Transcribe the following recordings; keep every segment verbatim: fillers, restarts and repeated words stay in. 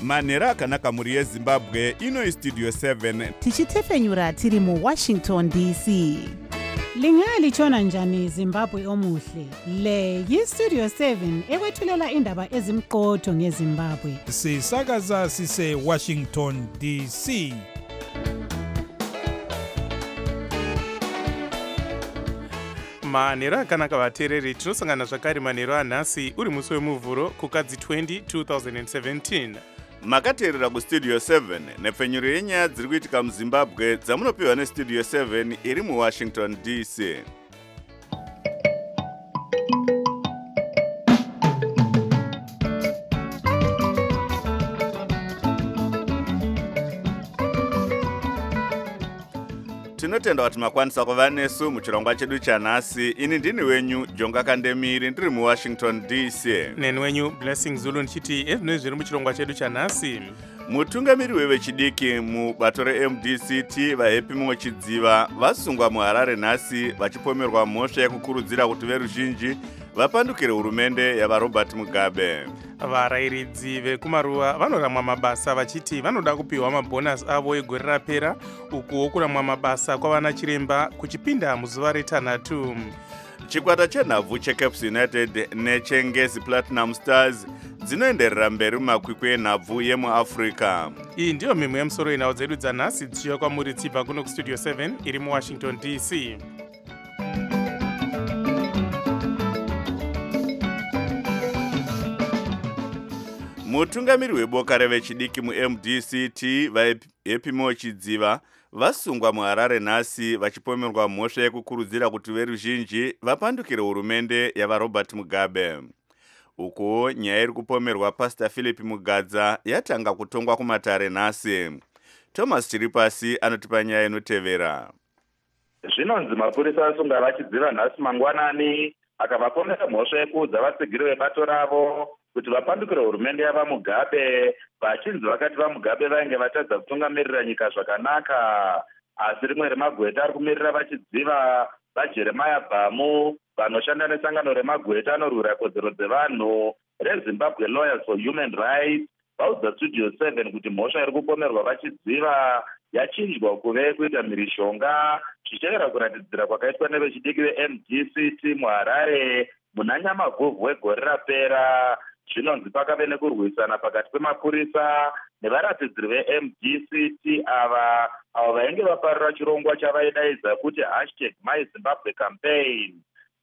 manhero akanaka mhuri yezimbabwe. Ino istudio seven tichitefenyura tiri muwashington D C. Lingalitshona njani Zimbabwe omuhle? Le yistudio seven ekwethulela indaba ezimqotho ngeZimbabwe. Sisakaza sise Washington D C. manhero akanaka vateereri, tinosangana zvakare manhero anhasi uri musi wemuvhuro kukadzi twenty twenty seventeen. makateerera kustudio seven nepfenyuro yenyaya dziri kuitika muzimbabwe dzamunopiwa nestudio seven iri muwashington D C. tinotenda kuti makwanisa kuva nesu muchirongwa chedu chanhasi. Ini ndini wenyu Jonga Kandemiri ndiri muwashington D C. neni wenyu Blessing Zulu ndichiti ezvinoi zviri muchirongwa chedu chanhasi. mutungamiri wevechidiki mubato re-M D C T vaHappy Mochidziva vasungwa muHarare nhasi vachipomerwa mhosva yekukurudzira kuti veruzhinji vapandukire hurumende yavaRobert Mugabe. varayiridzi vekumaruva vanoramwa mabasa vachiti vanoda kupiwa mabhonasi avo egore rapera, ukuwo kuramwa mabasa kwavana chiremba kuchipinda muzuva retanhatu. chikwata chenhabvu cheCaps United nechengezi Platinum Stars dzinoenderera mberi mumakwikwi enhabvu yemuAfrica. iyi ndiyo mimwe yemusoro yenhau dzedu dzanhasi dzichiuya kwamuri dzibva kuno kustudio seven iri muwashington D C. mutungamiri weboka revechidiki mu-M D C T vaHappy Mochidziva vasungwa muHarare nhasi vachipomerwa mhosva yekukurudzira kuti veruzhinji vapandukire hurumende yavaRobert Mugabe. ukuwo nyaya iri kupomerwa Pastor Philip Mugadza yatanga kutongwa kumatare nhasi. Thomas Chiripasi anotipa nyaya inotevera. zvinonzi mapurisa asunga vachidziva nhasi mangwanani akavapomera mhosva yekuudza vatsigiri vebato ravo kuti vapandukire hurumende yavaMugabe, vachinzi vakati vaMugabe vainge vatadza kutungamirira nyika zvakanaka. asi rimwe remagweta ari kumirira vachidziva vaJeremiah Bhamu vanoshanda nesangano remagweta anorwira kodzero dzevanhu reZimbabwe Lawyers for Human Rights vaudza studio seven kuti mhosva iri kupomerwa vachidziva yachinjwa kuve kuita mhirishonga zvichitevera kuratidzira kwakaitwa nevechidiki ve-M D C T muHarare muna Nyamaguvhu wegore rapera. zvinonzi pakave nekurwisana pakati pemapurisa nevaratidziri ve-M D C T ava avo vainge vaparira chirongwa chavaidaidza kuti hashtag My Zimbabwe campaign.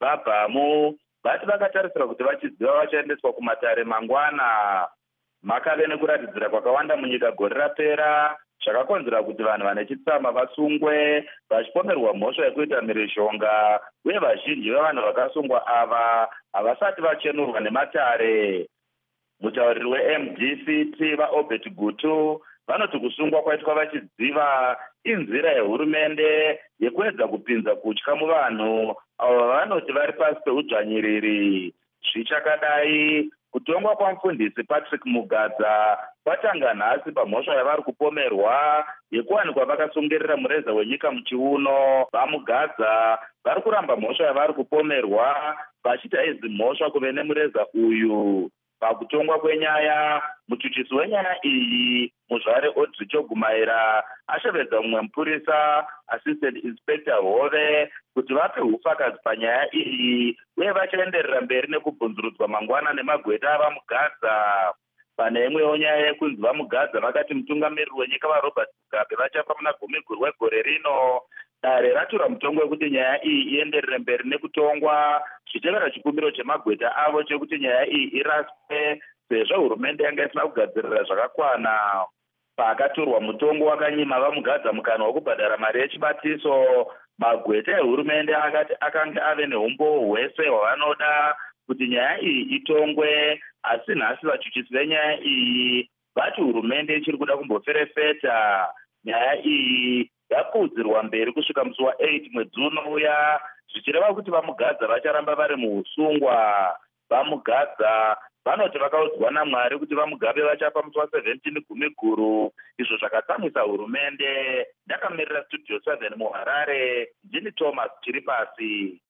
vaBhamu vati vakatarisira kuti vachidziva vachaendeswa kumatare mangwana. makave nekuratidzira kwakawanda munyika gore rapera zvakakonzera kuti vanhu vane chitsama vasungwe vachipomerwa mhosva yekuita mhirishonga, uye vazhinji vevanhu vakasungwa ava havasati vachenurwa nematare. mutauriri we-M D C T vaObert Gutu vanoti kusungwa kwaitwa vachidziva inzira yehurumende yekuedza kupinza kutya muvanhu avo vanoti vari pasi peudzvanyiriri. zvichakadai kutongwa kwamufundisi Patrick Mugadza kwatanga nhasi pamhosva yavari kupomerwa yekuwanikwa vakasungirira mureza wenyika muchiuno. vaMugadza vari kuramba mhosva yavari kupomerwa vachiti aizi mhosva kuve nemureza uyu. pakutongwa kwenyaya muchuchisi wenyaya iyi muzvare Audrey Chogumaira ashevedza mumwe mupurisa Assistant Inspector Hove kuti vape hufakazi panyaya iyi uye vachaenderera mberi nekubvunzurudzwa mangwana nemagweta avaMugadza. pane imwewo nyaya yekunzi vaMugadza vakati mutungamiriri wenyika vaRobert Mugabe vachafa muna gumi guru wegore rino. dare ratura mutongo wekuti nyaya iyi ienderere mberi nekutongwa zvichitevera chikumbiro chemagweta avo chekuti nyaya iyi iraswe sezvo hurumende yanga isina kugadzirira zvakakwana. paakaturwa mutongo wakanyima vaMugadza mukana wekubhadhara mari yechibatiso, magweta ehurumende akati akanga ave neumbowo hwese hwavanoda kuti nyaya iyi itongwe. asi nhasi vachuchisi venyaya iyi vati hurumende ichiri kuda kumboferefeta. nyaya iyi yakuudzirwa mberi kusvika musi wa-eight mwedzi unouya, zvichireva kuti vaMugadza vacharamba vari muusungwa. vaMugadza vanoti vakaudzwa naMwari kuti vaMugabe vachafa musi wa-seventeen gumi guru, izvo zvakatsamwisa hurumende. ndakamirira studio seven muHarare, ndini Thomas Chiripasi.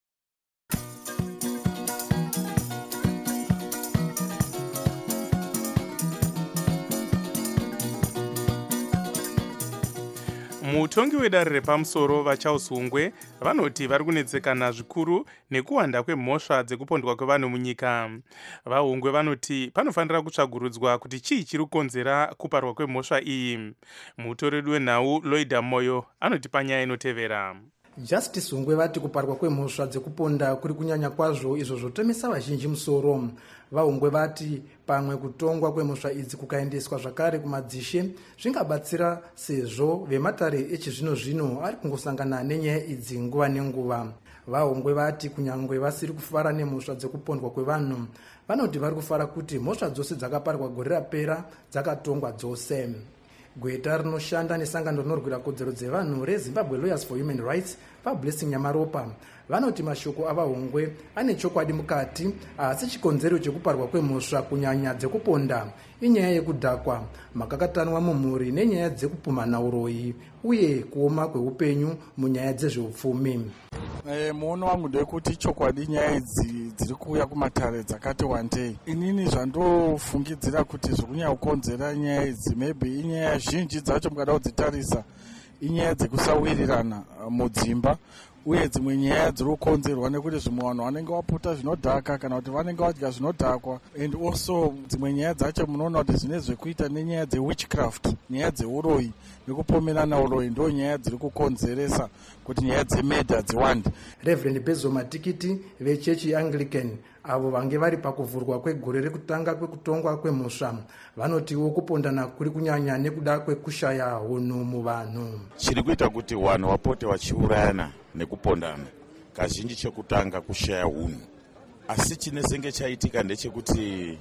mutongi wedare repamusoro vaCharles Hungwe vanoti vari kunetsekana zvikuru nekuwanda kwemhosva dzekupondwa kwevanhu munyika. VaHungwe vanoti panofanira kutsvagurudzwa kuti chii chiri kukonzera kuparwa kwemhosva iyi. Mutoredi wenhau Loida Moyo anoti panyaya inotevera. Justice Hungwe vati kuparwa kwemhosva dzekuponda kuri kunyanya kwazvo, izvo zvotomesa vazhinji musoro. VaHungwe vati pamwe kutongwa kwemhosva idzi kukaendeswa zvakare kumadzishe zvingabatsira, sezvo vematare echizvino zvino ari kungosangana nenyaya idzi nguva nenguva. VaHungwe vati kunyangwe vasiri kufara nemhosva dzekupondwa kwevanhu, vanoti vari kufara kuti mhosva dzose dzakaparwa gore rapera dzakatongwa dzose. Gweta rinoshanda nesangano rinorwira kodzero dzevanhu reZimbabwe Lawyers for Human Rights vaBlessing Nyamaropa vanoti mashoko avaHungwe ane chokwadi mukati, asi chikonzero chekuparwa kwemhosva kunyanya dzekuponda inyaya yekudhakwa, makakatanwa mumhuri nenyaya dzekupumhana uroyi uye kuoma kweupenyu munyaya dzezveupfumi. E, muono wangu ndekuti chokwadi nyaya idzi dziri kuuya kumatare dzakati wandei. Inini zvandofungidzira kuti zvikunyanya kukonzera nyaya idzi maybe inyaya zhinji dzacho mukada kudzitarisa inyaya dzekusawirirana mudzimba, uye dzimwe nyaya dziri kukonzerwa nekuti zvimwe vanhu vanenge vaputa zvinodhaka kana kuti vanenge vadya zvinodhakwa, and also dzimwe nyaya dzacho munoona kuti zvine zvekuita nenyaya dzewitchcraft, nyaya dzeuroyi nekupomerana uroyi, ndo nyaya dziri kukonzeresa kuti nyaya dzemedha dziwande. Reverend Bezo Matikiti vechechi yeAnglican avo vange vari pakuvhurwa kwegore rekutanga kwekutongwa kwemhosva vanotiwo kupondana kuri kunyanya nekuda kwekushaya hunhu muvanhu. Chiri kuita kuti vanhu vapote vachiurayana nekupondana kazhinji chekutanga kushaya hunhu, asi chinesenge chaitika ndechekuti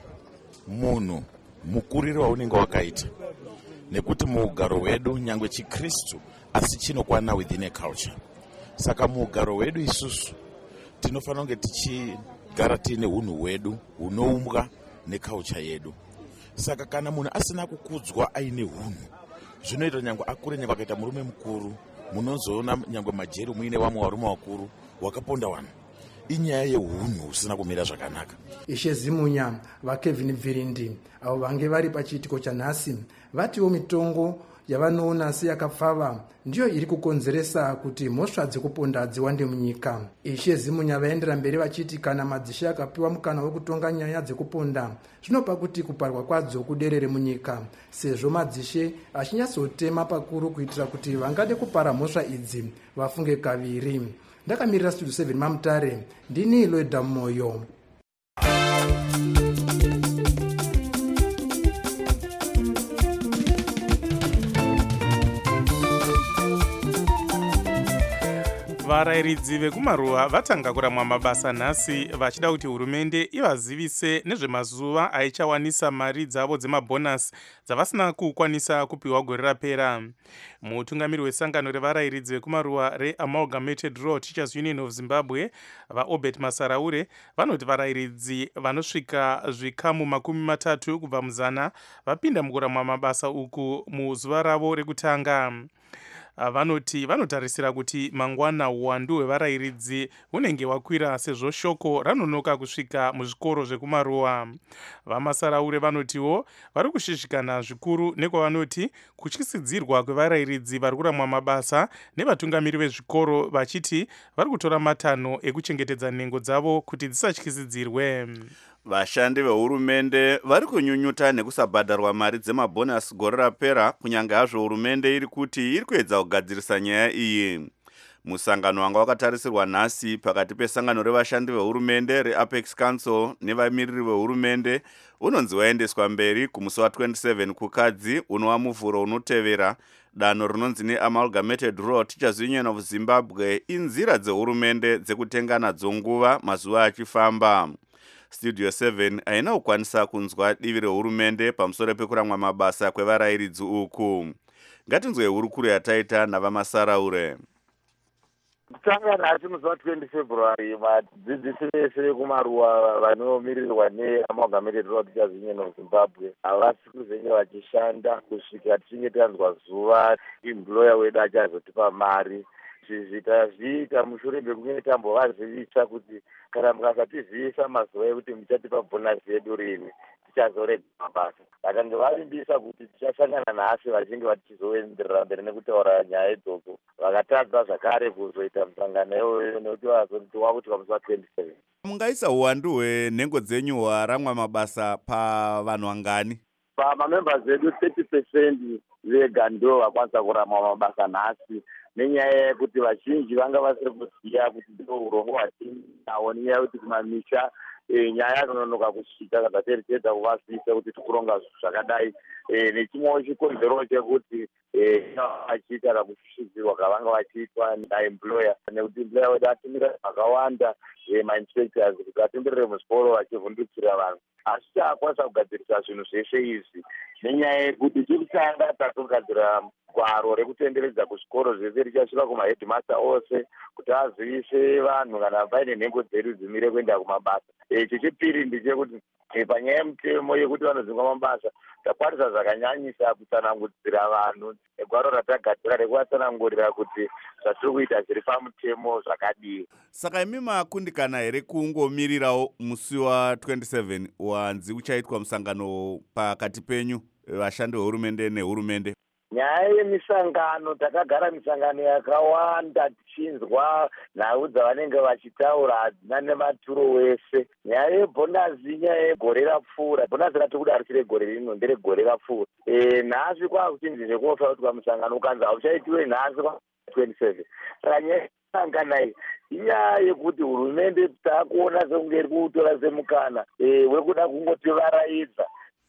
munhu mukuriri waunenge wakaita, nekuti muugaro hwedu nyangwe chiKristu asi chinokwana within a culture. Saka muugaro hwedu isusu tinofanira kunge tichigara tiine hunhu hwedu hunoumbwa neculture yedu. Saka kana munhu asina kukudzwa aine hunhu, zvinoita nyangwe akure nevakaita murume mukuru, munozoona nyangwe majeri muine vamwe varume vakuru wakaponda vanhu. Inyaya yehunhu husina kumira zvakanaka. Ishe Zimunya vaKevin Bvirindi avo vange vari pachiitiko chanhasi vatiwo mitongo yavanoona seyakapfava ndiyo iri kukonzeresa kuti mhosva dzekuponda dziwande munyika. Ishe Zimunya vaendera mberi vachiti kana madzishe akapiwa mukana wekutonga nyaya dzekuponda zvinopa kuti kuparwa kwadzo kuderere munyika, sezvo madzishe achinyatsotema pakuru kuitira kuti vangade kupara mhosva idzi vafunge kaviri. Ndakamirira Studio seven Mamutare, ndini Loida Moyo. Varayiridzi vekumaruwa vatanga kuramwa mabasa nhasi vachida kuti hurumende ivazivise nezvemazuva aichawanisa mari dzavo dzemabhonasi dzavasina kukwanisa kupiwa gore rapera. Mutungamiri wesangano revarayiridzi vekumaruwa reAmalgamated Rural Teachers Union of Zimbabwe vaObert Masaraure vanoti varayiridzi vanosvika zvikamu makumi matatu kubva muzana vapinda mukuramwa mabasa uku muzuva ravo rekutanga. Vanoti vanotarisira kuti mangwana uwandu hwevarayiridzi hunenge hwakwira sezvo shoko ranonoka kusvika muzvikoro zvekumaruwa. VaMasaraure vanotiwo vari kushishikana zvikuru nekwavanoti kutyisidzirwa kwevarayiridzi vari kuramwa mabasa nevatungamiri vezvikoro vachiti vari kutora matanho ekuchengetedza nhengo dzavo kuti dzisatyisidzirwe. Vashandi vehurumende vari kunyunyuta nekusabhadharwa mari dzemabhonasi gore rapera, kunyange hazvo hurumende iri kuti iri kuedza kugadzirisa nyaya iyi. Musangano wanga wakatarisirwa nhasi pakati pesangano revashandi vehurumende reApex Council nevamiriri vehurumende unonzi waendeswa mberi kumusi wa27 kukadzi unova muvhuro unotevera. Danho rinonzi neAmalgamated Rural Teachers Union of Zimbabwe inzira dzehurumende dzekutenga nadzo nguva mazuva achifamba. Studio seven haina kukwanisa kunzwa divi rehurumende pamusoro pekuramwa mabasa kwevarayiridzi uku. Ngatinzwe hurukuro yataita navaMasaraure. Kutanga nhasi musi wa20 February vadzidzisi vese vekumaruwa vanomirirwa neAmalgamated Rural Teachers Union of Zimbabwe havasi kuzenge vachishanda kusvika tichinge tanzwa zuva employer wedu achazotipa mari. Zvita zviita mushure mekunge tambovazivisa kuti kana mukasatizivisa mazuva ekuti muchatipa bhonasi yedu rini tichazorega mabasa. Vakange vavimbisa kuti tichasangana nhasi vachinge vachizoenderera mberi nekutaura nyaya idzodzo, vakatadza zvakare kuzoita musangano iwoyo nekuti vazoti wakuti pamusi wa27. Mungaisa uwandu hwenhengo dzenyu hwaramwa mabasa pavanhu vangani? Pamamembers edu thirty percent vega ndo vakwanisa kurama mabasa nhasi, nenyaya yekuti vazhinji vanga vasiri kuziva kuti ndo urongo hwatinawo, nenyaya yekuti kumamisha nyaya kunonoka kusvika kana teritedza kuvazivisa kuti tikuronga zvakadai. Nechimwewo chikonzero chekuti vachiita kana kushushizirwa kavanga vachiitwa naemployer, nekuti employer wedu atumira vakawanda mainspectors kuti atenderere muzvikoro vachivhundutsira vanhu, asi taakwanisa kugadzirisa zvinhu zveshe izvi nenyaya yekuti tirikutanga tatogadzira gwaro rekutenderedza kuzvikoro zvese richasvika kumahedmaster ose kuti azivise vanhu kana paine nhengo dzedu dzimire kuenda kumabasa. Chechipiri ndechekuti panyaya yemutemo yekuti vanozingwa mabasa takwanisa zvakanyanyisa kutsanangudzira vanhu negwaro ratagadzira rekuvatsanangurira kuti zvatiri kuita zviri pamutemo zvakadii. Saka imi makundikana here kungomirirawo musi wa twenty-seven wanzi uchaitwa musangano pakati penyu vashandi vehurumende nehurumende? Nyaya yemisangano, takagara misangano yakawanda tichinzwa nhau dzavanenge vachitaura hadzina nematuro wese. Nyaya yebhonazi inyaya yegore rapfuura, bhonazi ratikudarikire gore rino nderegore rapfuura. E, nhasi kwakuchinzi zvekunofa kuti pamusangano ukanzi hauchaitiwe nhasi twenty-seven. Saka nyaya yemisangano iyi inyaya yekuti hurumende taakuona sekunge iri kuutora semukana wekuda kungotivaraidza.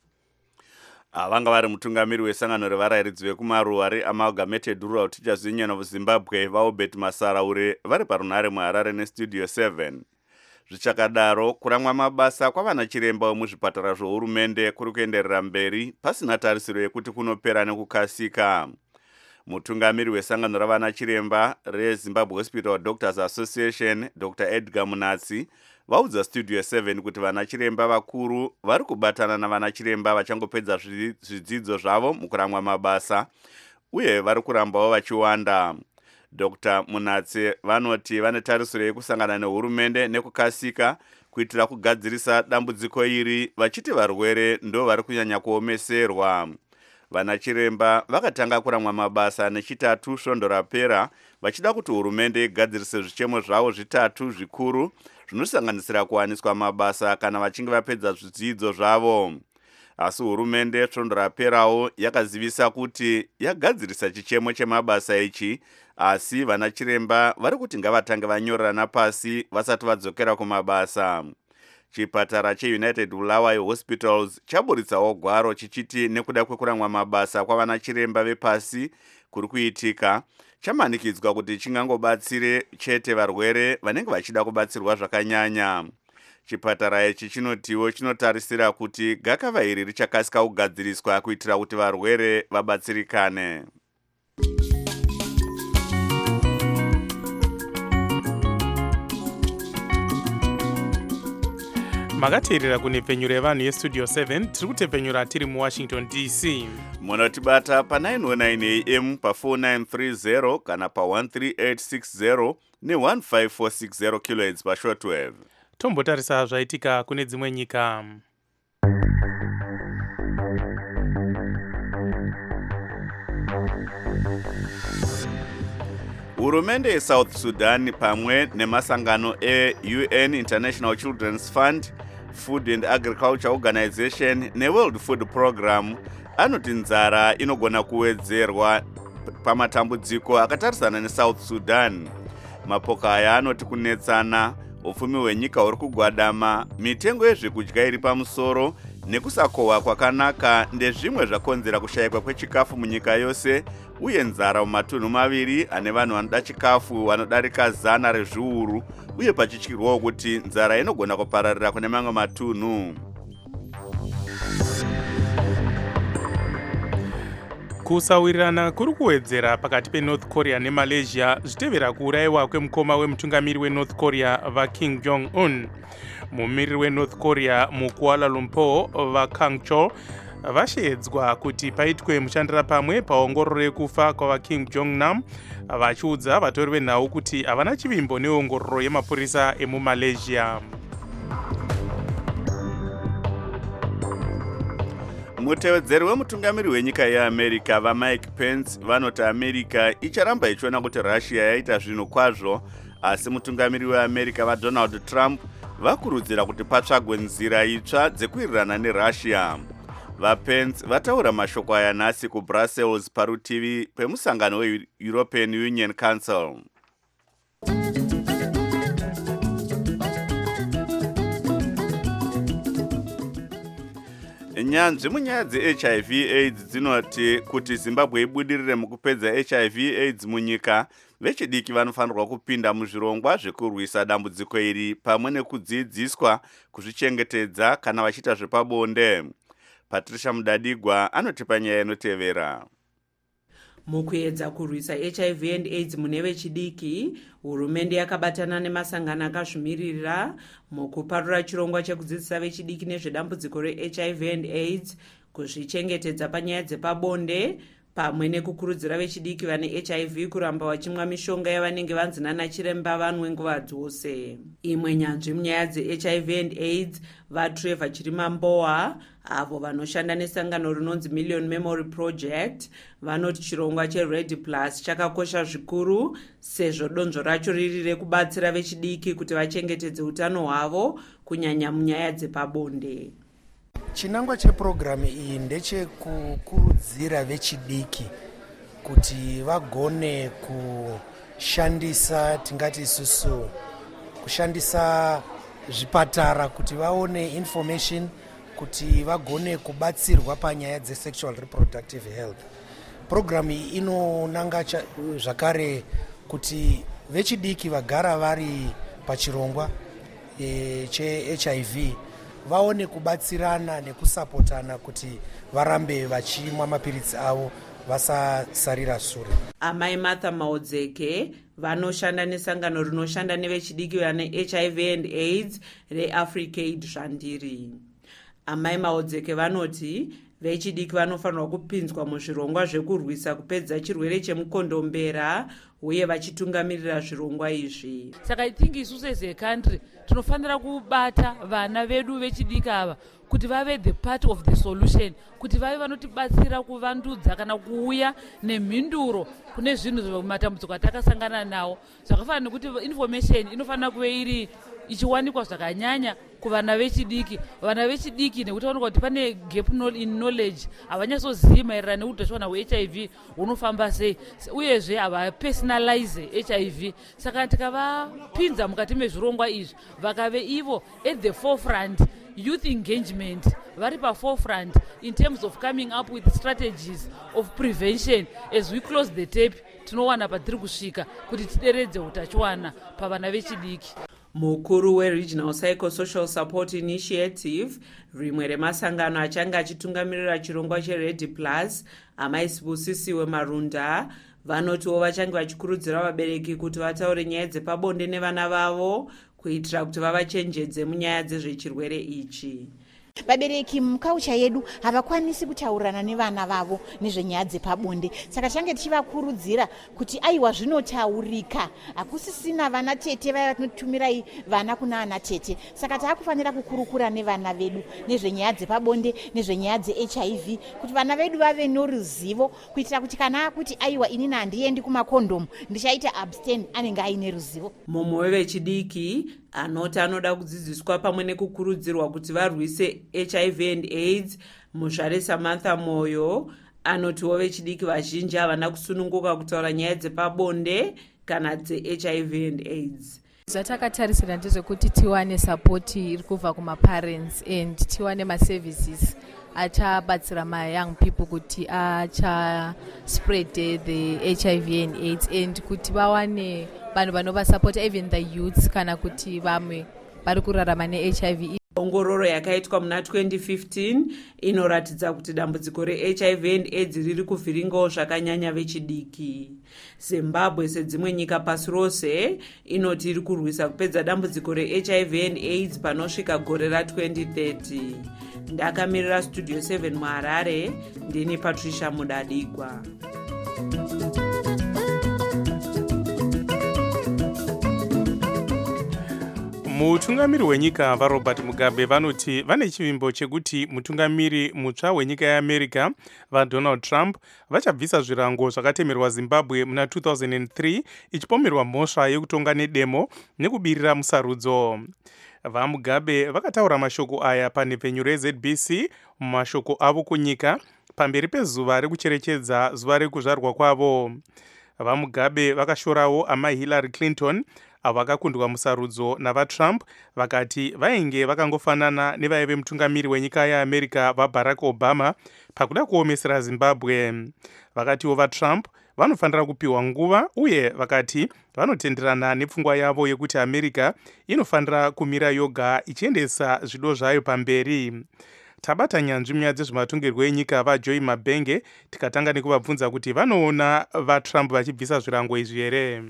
Vanga vari mutungamiri wesangano revarairidzi vekumaruwa reamalgamated rural teachers union of Zimbabwe vaobert Masaraure vari parunhare muHarare nestudio seven. Zvichakadaro, kuramwa mabasa kwavana chiremba vemuzvipatara zvohurumende kuri kuenderera mberi pasina tarisiro yekuti kunopera nekukasika. Mutungamiri wesangano ravana chiremba reZimbabwe Hospital Doctors Association Doctor Edgar Munatsi vaudza studio seven kuti vana chiremba vakuru vari kubatana navana chiremba vachangopedza zvidzidzo zvavo mukuramwa mabasa uye vari kurambawo vachiwanda. Doctor Munatsi vanoti vane tarisiro yekusangana nehurumende nekukasika kuitira kugadzirisa dambudziko iri, vachiti varwere ndo vari kunyanya kuomeserwa. Vana chiremba vakatanga kuramwa mabasa nechitatu svondo rapera vachida kuti hurumende igadzirise zvichemo zvavo zvitatu zvikuru zvinosanganisira kuwaniswa mabasa kana vachinge vapedza zvidzidzo zvavo. Asi hurumende svondo raperawo yakazivisa kuti yagadzirisa chichemo chemabasa ichi, asi vana chiremba vari kuti ngavatange vanyorerana pasi vasati vadzokera kumabasa. Chipatara cheUnited Bulawayo Hospitals chaburitsawo gwaro chichiti nekuda kwekuramwa mabasa kwavana chiremba vepasi kuri kuitika, chamanikidzwa kuti chingangobatsire chete varwere vanenge vachida kubatsirwa zvakanyanya. Chipatara ichi chinotiwo chinotarisira kuti gakava iri richakasika kugadziriswa kuitira kuti varwere vabatsirikane. Makateerera kunepfenyuro yevanhu yestudio seven, tiri kutepfenyura tiri muWashington D C. Munotibata pa nine oh nine A M pa four nine three zero kana pa one three eight six zero ne one five four six zero kilohertz pa shortwave. Tombotarisa zvaitika kune dzimwe nyika. Hurumende yeSouth Sudan pamwe nemasangano e-U N International Children's Fund, Food and Agriculture Organization neWorld Food Program anoti nzara inogona kuwedzerwa pamatambudziko akatarisana neSouth Sudan. Mapoka aya anoti kunetsana, upfumi hwenyika huri kugwadama, mitengo yezvekudya iri pamusoro nekusakohwa kwakanaka ndezvimwe zvakonzera kushayikwa kwechikafu munyika yose, uye nzara mumatunhu maviri ane vanhu vanoda chikafu vanodarika zana rezviuru, uye pachityirwawo kuti nzara inogona kupararira kune mamwe matunhu. Kusawirirana kuri kuwedzera pakati peNorth Korea neMalaysia zvitevera kuurayiwa kwemukoma wemutungamiri weNorth Korea vaKim Jong-un. Mumiriri weNorth Korea muKuala Lumpur vaKang Chol vashedzwa kuti paitwe mushandira pamwe paongororo yekufa kwavaKim Jong-nam, vachiudza vatori venhau kuti havana chivimbo neongororo yemapurisa emuMalaysia. mutevedzeri wemutungamiri wenyika yeamerica vamike pence vanoti america icharamba ichiona kuti russia yaita zvinhu kwazvo, asi mutungamiri weamerica vadonald trump vakurudzira kuti patsvagwe nzira itsva dzekuwirirana nerussia. VaPence vataura mashoko aya nhasi kuBrussels parutivi pemusangano weEuropean Union Council. Nyanzvi munyaya dze-H I V AIDS dzinoti kuti Zimbabwe ibudirire mukupedza H I V AIDS munyika, vechidiki vanofanirwa kupinda muzvirongwa zvekurwisa dambudziko iri pamwe nekudzidziswa kuzvichengetedza kana vachiita zvepabonde. Patricia Mudadigwa anotipa nyaya inotevera. Mukuedza kurwisa H I V and AIDS mune vechidiki, hurumende yakabatana nemasangano akazvimirira mukuparura chirongwa chekudzidzisa vechidiki nezvedambudziko re-H I V and AIDS, kuzvichengetedza panyaya dzepabonde, pamwe nekukurudzira vechidiki vane H I V kuramba vachimwa mishonga yavanenge vanzi nana chiremba vanwe nguva dzose. Imwe nyanzvi munyaya dze-H I V and AIDS, vaTrevor Chirimamboa, avo vanoshanda nesangano rinonzi Million Memory Project, vanoti chirongwa cheReady Plus chakakosha zvikuru sezvo donzvo racho riri rekubatsira vechidiki kuti vachengetedze utano hwavo kunyanya munyaya dzepabonde. Chinangwa chepurogiramu iyi ndechekukurudzira vechidiki kuti vagone kushandisa, tingati isusu kushandisa zvipatara kuti vaone information, kuti vagone kubatsirwa panyaya dzesexual reproductive health. Purogiramu iyi inonanga zvakare kuti vechidiki vagara vari pachirongwa e, che-H I V vaone kubatsirana nekusapotana kuti varambe vachimwa mapiritsi avo vasasarira sure. Amai Martha Maodzeke vanoshanda nesangano rinoshanda nevechidiki vane H I V and AIDS reAfricaid Zvandiri. Amai Maodzeke vanoti vechidiki vanofanirwa kupinzwa muzvirongwa zvekurwisa kupedza chirwere chemukondombera uye vachitungamirira zvirongwa izvi. Saka I think isusu as a country tinofanira kubata vana vedu vechidiki ava kuti vave the part of the solution, kuti vave vanotibatsira kuvandudza kana kuuya nemhinduro kune zvinhu zvematambudziko atakasangana nawo. Zvakafanana nekuti information inofanira kuve iri ichiwanikwa zvakanyanya kuvana vechidiki. Vana vechidiki nekuti vanokuwa kuti pane gap in knowledge, havanyasozivi maererano neutachiona hwe-H I V hunofamba sei, uyezve havapersonalize H I V. Saka tikavapinza mukati mezvirongwa izvi vakave ivo at the forefront, youth engagement vari paforefront in terms of coming up with strategies of prevention. As we close the tape, tinowana patiri kusvika kuti tideredze utachiwana pavana vechidiki. Mukuru weRegional Psychosocial Support Initiative, rimwe remasangano achanga achitungamirira chirongwa cheReady Plus, Amai Sibusisiwe Marunda, vanotiwo vachange vachikurudzira vabereki kuti vataure nyaya dzepabonde nevana vavo kuitira kuti vavachenjedze munyaya dzezvechirwere ichi. Vabereki mukaucha yedu havakwanisi kutaurirana nevana vavo nezvenyaya dzepabonde, saka change tichivakurudzira kuti aiwa zvinotaurika, hakusisina vana tete vaya vatinotumirai vana kuna ana tete. Saka taakufanira kukurukura nevana vedu nezvenyaya dzepabonde nezvenyaya dze-H I V kuti vana vedu vave noruzivo, kuitira kuti kana akuti aiwa inini handiendi kumakondomu ndichaita abstain, anenge aine ruzivo. Mumwe wevechidiki anoti anoda kudzidziswa pamwe nekukurudzirwa kuti varwise H I V and AIDS, Muzvare Samantha Moyo anotiwo vechidiki vazhinji havana kusununguka kutaura nyaya dzepabonde kana dze-H I V and AIDS. Zvatakatarisira ndezvekuti tiwane support iri kubva kumaparents and tiwane maservices achabatsira ma-young people kuti acha spread the H I V and AIDS, and kuti vawane vanhu vanovasapota even the youths kana kuti vamwe vari kurarama ne-H I V. Ongororo yakaitwa muna twenty fifteen inoratidza kuti dambudziko re-H I V and AIDS riri kuvhiringawo zvakanyanya vechidiki. Zimbabwe sedzimwe nyika pasi rose inoti iri kurwisa kupedza dambudziko re-H I V and AIDS panosvika gore ra-twenty thirty. Ndakamirira Studio seven muHarare, ndini Patricia Mudadigwa. mutungamiri wenyika varobert mugabe vanoti vane chivimbo chekuti mutungamiri mutsva wenyika yeamerica vadonald trump vachabvisa zvirango zvakatemerwa zimbabwe muna two thousand three ichipomerwa mhosva yekutonga nedemo nekubirira musarudzo. vamugabe vakataura mashoko aya panhepfenyu rezb c mumashoko avo kunyika pamberi pezuva rekucherechedza zuva rekuzvarwa kwavo. vamugabe vakashorawo amai hillary clinton avo vakakundwa musarudzo navatrump vakati vainge vakangofanana nevaive mutungamiri wenyika yeamerica vabarack obama pakuda kuomesera zimbabwe. vakatiwo vatrump vanofanira kupiwa nguva uye vakati vanotenderana nepfungwa yavo yekuti america inofanira kumira yoga ichiendesa zvido zvayo pamberi. tabata nyanzvi munyaya dzezvematongerwo enyika vajoy mabenge tikatanga nekuvabvunza kuti vanoona vatrump vachibvisa zvirango izvi here.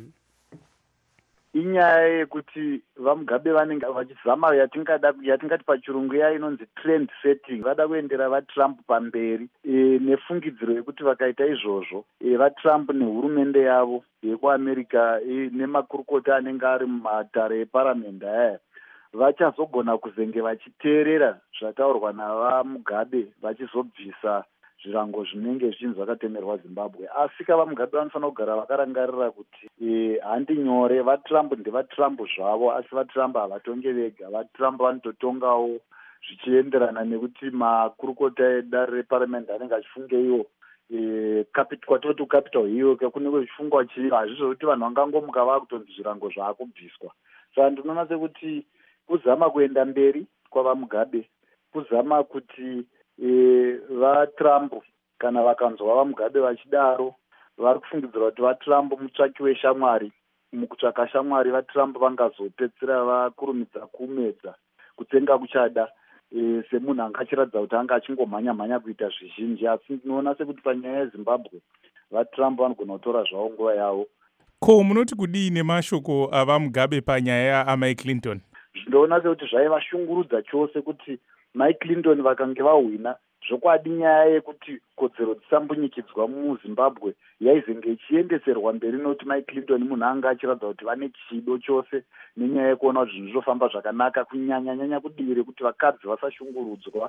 inyaya yekuti vamugabe vanenge vachizama yatingada yatingati pachirungu iya inonzi trend setting, vada kuendera vatrump pamberi e, nefungidziro yekuti vakaita izvozvo e, vatrump nehurumende yavo yekuamerica e, nemakurukota anenge ari mumatare eparamende aya vachazogona kuzenge vachiteerera zvataurwa navamugabe vachizobvisa zvirango zvinenge zvinhu zvakatemerwa zimbabwe. asi kavamugabe vanofanira kugara vakarangarira kuti e, handi nyore. vatrump ndevatrump zvavo, asi vatrump havatonge vega. vatrump vanototongawo zvichienderana nekuti makurukota edare reparamende anenge achifunge iwo e, kwatoti capital hill kunenge kuchifungwa chii. hazvizvo vanhu vangangomuka vakutonzi zvirango zvaakubviswa. saka ndinoona sekuti kuzama kuenda mberi kwavamugabe, kuzama kuti e, vatrump kana vakanzwa vamugabe vachidaro vari kufungidzira kuti vatrump mutsvaki weshamwari. mukutsvaka shamwari vatrump vangazopedzisira vakurumidza kumedza kutsenga kuchada e, semunhu anga achiratidza kuti anga achingomhanya mhanya kuita zvizhinji. asi ndinoona sekuti panyaya yezimbabwe vatrump vanogona kutora zvavo nguva yavo. ko munoti kudii nemashoko avamugabe panyaya yaamai clinton? ndinoona sekuti zvaivashungurudza chose kuti mai clinton vakange vahwina zvokwadi nyaya yekuti kodzero dzisambunyikidzwa muzimbabwe yaizenge ichiendeserwa mberi nokuti mai clinton munhu anga achiratidza kuti vane chido chose nenyaya yekuona kuti zvinhu zvofamba zvakanaka kunyanya nyanya kudii rekuti vakadzi vasashungurudzwa.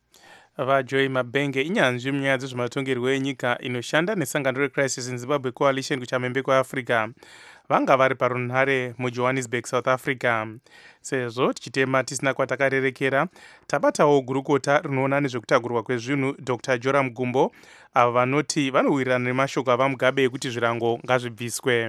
vajoy mabenge inyanzvi munyaya dzezvematongerwo enyika inoshanda nesangano recrisis in zimbabwe coalition kuchamhembe kweafrica. vanga vari parunhare mujohannesburg south africa. sezvo tichitema tisina kwatakarerekera, tabatawo gurukota rinoona nezvekutagurwa kwezvinhu dr joram gumbo avo vanoti vanowirirana nemashoko avamugabe ekuti zvirango ngazvibviswe.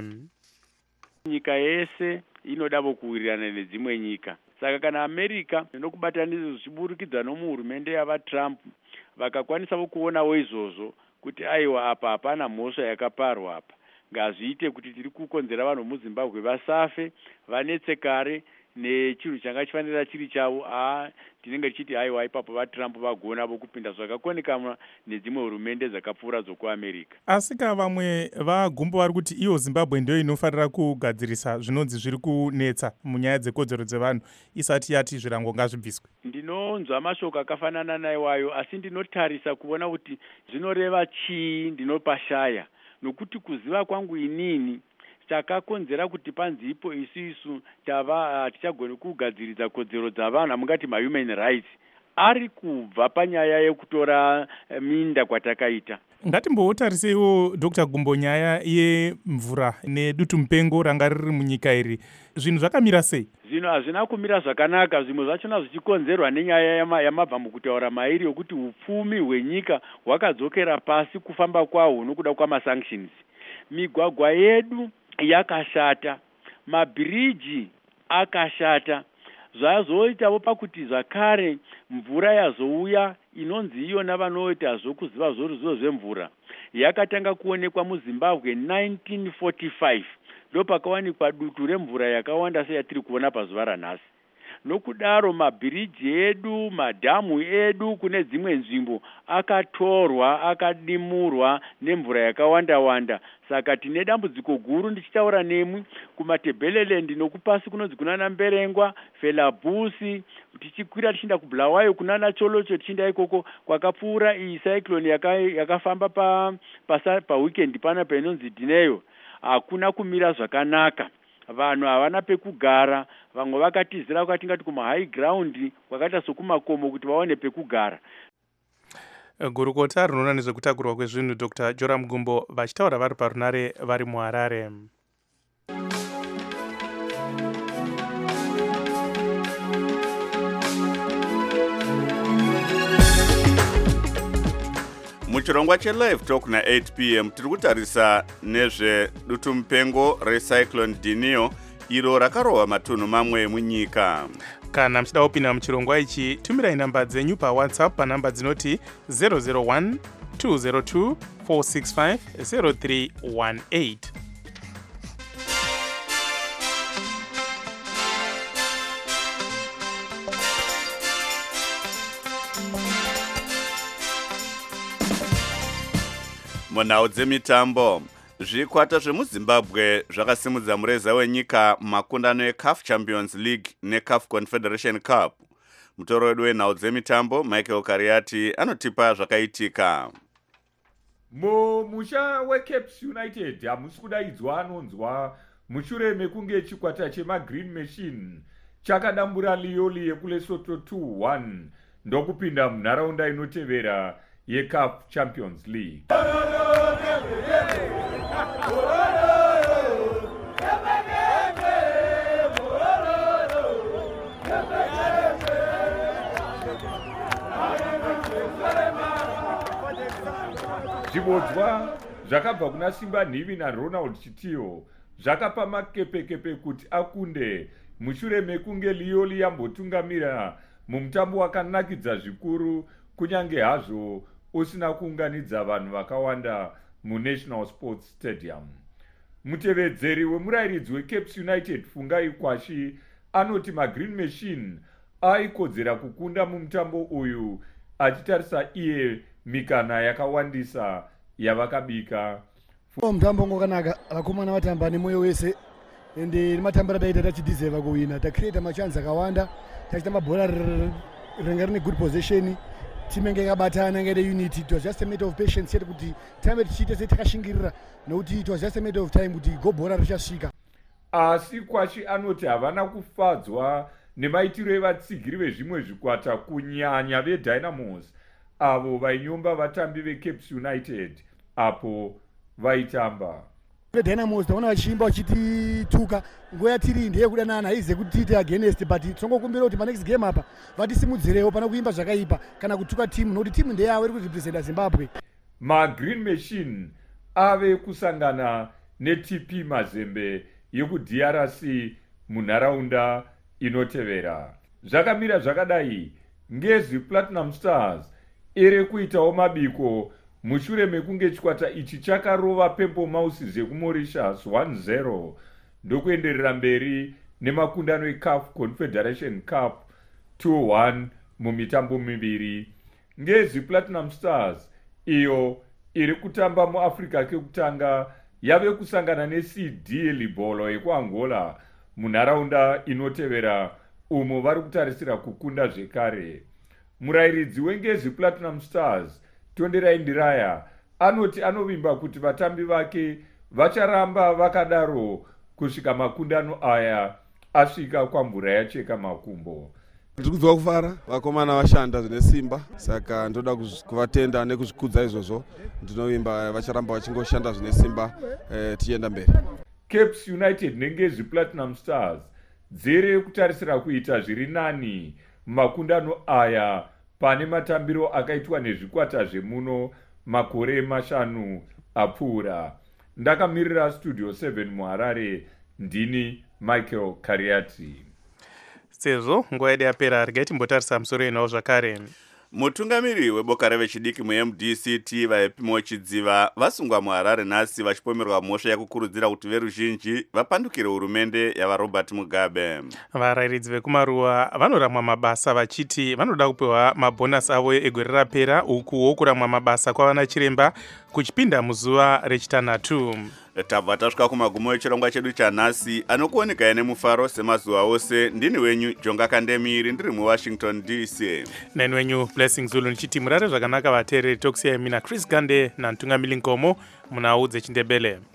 nyika yese inodavo kuwirirana nedzimwe nyika. saka kana america nokubatanidza zvichiburikidza nomuhurumende yavatrump vakakwanisawo kuonawo izvozvo kuti aiwa apa hapana mhosva yakaparwa apa, ngazviite kuti tiri kukonzera vanhu muzimbabwe vasafe vanetse kare nechinhu changa chifanira chiri chavo. a tinenge tichiti aiwa ipapo vatrump vagona vokupinda zvakakonekana nedzimwe hurumende dzakapfuura dzokuamerica. asi ka vamwe vagumbo vari kuti iyo zimbabwe ndio inofanira kugadzirisa zvinonzi zviri kunetsa munyaya dzekodzero dzevanhu isati yati zvirango ngazvibviswe. ndinonzwa mashoko akafanana naiwayo, asi ndinotarisa kuona kuti zvinoreva chii ndinopashaya, nokuti kuziva kwangu inini chakakonzera kuti panzipo isisu tava tichagone kugadziridza kodzero dzavanhu amungati mahuman rights ari kubva panyaya yekutora minda kwatakaita. ngatimbotariseiwo dr gumbo nyaya yemvura nedutu mupengo ranga riri munyika iri, zvinhu zvakamira sei? zvinhu hazvina kumira zvakanaka. zvimwe zvachona zvichikonzerwa nenyaya yama, yamabva mukutaura mairi yokuti upfumi hwenyika hwakadzokera pasi kufamba kwaho nokuda kwamasanctions. migwagwa yedu yakashata, mabhiriji akashata, zvazoitawo pakuti zvakare mvura yazouya inonzi iyona vanoita zvokuziva zvoruzivo zvemvura yakatanga kuonekwa muzimbabwe nineteen forty-five. ndo pakawanikwa dutu remvura yakawanda seyatiri kuona pazuva ranhasi. nokudaro mabhiriji edu, madhamu edu kune dzimwe nzvimbo akatorwa akadimurwa nemvura yakawanda wanda. saka tine dambudziko guru ndichitaura nemwi kumatebheleland nokupasi kunonzi kunana Mberengwa, Felabusi, tichikwira tichienda kuBulawayo kunana Cholocho tichienda ikoko kwakapfuura iyi cyclone yaka, yakafamba pa pa, pa weekend pana painonzi Dineyo. hakuna kumira zvakanaka. vanhu havana pekugara, vamwe vakatizira kwatingati kumahigh ground kwakaita sokumakomo kuti vaone pekugara. Gurukota rinoona nezvekutakurwa kwezvinhu Dr Joram Gumbo vachitaura vari parunare vari muHarare. muchirongwa chelive talk na eight p m tiri kutarisa nezvedutu-mupengo recyclone Dinio iro rakarohwa matunhu mamwe munyika. Kana muchida kupinda muchirongwa ichi, tumirai namba dzenyu pawhatsapp panamba dzinoti zero zero one two zero two four six five zero three one eight. munhau dzemitambo, zvikwata zvemuzimbabwe zvakasimudza mureza wenyika makundano eCAF Champions League neCAF Confederation Cup. Mutoro wedu wenhau dzemitambo Michael Kariati anotipa zvakaitika. mumusha weCaps United hamusi kudaidzwa anonzwa mushure mekunge chikwata chemagreen machine chakadambura Lioli yekuLesotho two one ndokupinda munharaunda inotevera yeCAF Champions League. Zvibodzwa zvakabva kuna Simba Nhivi naRonald Chitiyo zvakapa makepekepe kuti akunde mushure mekunge Lioli yambotungamira mumutambo wakanakidza zvikuru kunyange hazvo usina kuunganidza vanhu vakawanda muNational Sports Stadium. Mutevedzeri wemurairidzi weCaps United Fungai Kwashi anoti magreen machine aikodzera kukunda mumutambo uyu achitarisa iye mikana yakawandisa yavakabika. Mutambo ngokanaka vakomana vatamba nemoyo wese ende nematambiro ataita tachidizeva kuwina, tacreata machanzi akawanda, tachita mabhora ringa rine good position, timu inge yakabatana inge ine unity. It was just a matter of patience yet kuti time tichite setakashingirira nokuti it was just a matter of time kuti gobhora richasvika. Asi Kwashi anoti havana kufadzwa nemaitiro evatsigiri vezvimwe zvikwata kunyanya veDynamos avo vainyomba vatambi veCaps United apo vaitamba. veDynamos taona vachiimba vachitituka nguva yatiri ndeye kudanana haize kuti tiite against, but tinongokumbira kuti panext game apa vatisimudzirewo pana kuimba zvakaipa kana kutuka timu nokuti timu ndeyavo iri kurepresenta Zimbabwe. magreen machine ave kusangana neT P Mazembe yekuD R C munharaunda inotevera. Zvakamira zvakadai ngezi Platinum Stars iri kuitawo mabiko mushure mekunge chikwata ichi chakarova Pempo Mouses yekuMauritius one zero ndokuenderera mberi nemakundano eCAF Confederation Cup two one mumitambo miviri. Ngezi Platinum Stars iyo iri kutamba muAfrica kekutanga yave kusangana neC D Libolo yekuAngola munharaunda inotevera umo vari kutarisira kukunda zvekare. Murairidzi wengezi Platinum Stars Tonderai Ndiraya anoti anovimba kuti vatambi vake vacharamba vakadaro kusvika makundano aya asvika kwamvura yacheka makumbo. Ndiri kunzwa kufara, vakomana vashanda zvine simba, saka ndoda kuvatenda nekuzvikudza izvozvo. Ndinovimba vacharamba vachingoshanda zvine simba eh, tichienda mberi. Caps United nengezi Platinum Stars dziri kutarisira kuita zviri nani makundano aya pane matambiro akaitwa nezvikwata zvemuno makore mashanu apfuura. Ndakamirira Studio seven muHarare, ndini Michael Kariati. Sezvo nguva yedu yapera, regai timbotarisa musoro yenhau zvakare. Mutungamiri weboka revechidiki muM D C T vaipimo chidziva vasungwa muHarare nhasi vachipomerwa mhosva yekukurudzira kuti veruzhinji vapandukire hurumende yavaRobert Mugabe. Varairidzi vekumaruwa vanoramwa mabasa vachiti vanoda kupiwa mabhonasi avo egore rapera, ukuwo kuramwa mabasa kwavana chiremba kuchipinda muzuva rechitanhatu. Tabva tasvika kumagumo echirongwa chedu chanhasi anokuoneka nemufaro semazuva ose. Ndini wenyu Jonga Kandemiri ndiri muWashington D C. Neni wenyu Blessing Zulu nichiti murare zvakanaka vateereri. Tokusiyai mina Chris Gande naNtungamiri Nkomo munhau dzechindebele.